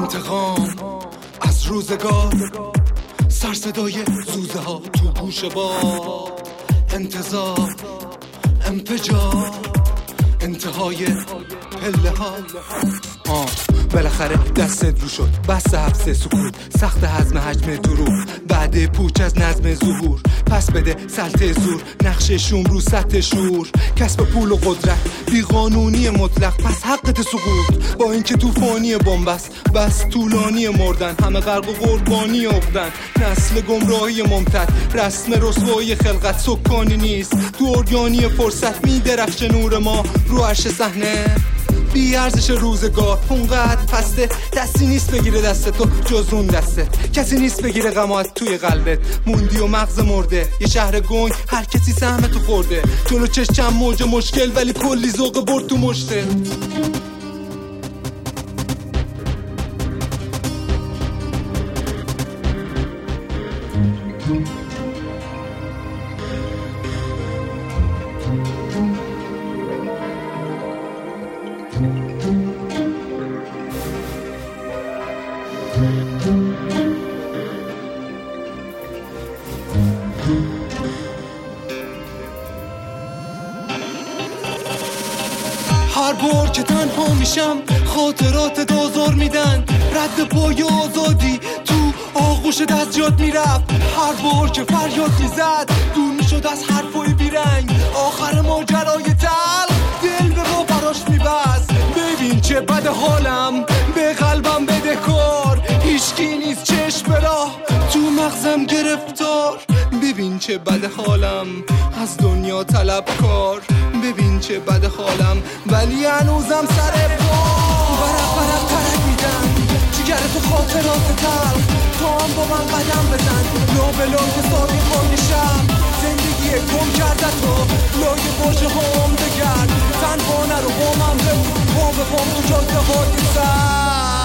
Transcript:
انتقام از روزگار، سر صدای زوزه ها تو گوش باد، انتظار، انفجار، انتهای پله ها. بالاخره دستت رو شد، بس حبس سکوت، سخت هضم حجم دروغ، بعد پوچ از نظم ظهور، پس بده سلطه زور، نقش شوم رو سطح شور، کسب پول و قدرت، بیقانونی مطلق، پس حقت سقوط. با اینکه توفانی بنبست، بس طولانی مردن، همه غرق و قربانی افتن، نسل گمراهی ممتد، رسم رسوایی خلقت سکانی نیست، تو ارگانی فرصت میدرخشه نور ما رو عرش صحنه. بی ارزش روزگار اونقدر پسته، دستی نیست بگیره دست تو جز اون دستت، کسی نیست بگیره غمات توی قلبت، موندی و مغز مرده، یه شهر گنگ هر کسی سهمتو خورده، جلو چشم موج مشکل ولی کلی ذوق برد تو مشته. هر بار که تنها میشم خاطرات دازار میدن، رد پای آزادی تو آغوش دستیات میرفت، هر بار که فریاد میزد دور میشد از حرفای بیرنگ، آخر ماجرای تل دل به ما براش میبست. ببین چه بد حالم، به قلبم بده کار، هیچکی نیست چشم براه تو مغزم گرفتار. ببین چه بد حالم، از دنیا طلبکار، ببین چه بد حالم ولی هنوزم سر پا، ورق ترک میدن جگرتو خاطرات تل، تو هم با من قدم بزن لابلای صادقان شب، زندگی گم کرده تو لای باشه هم بگرد، تنها نرو با من بمون، با به پام تو جاده های سرد.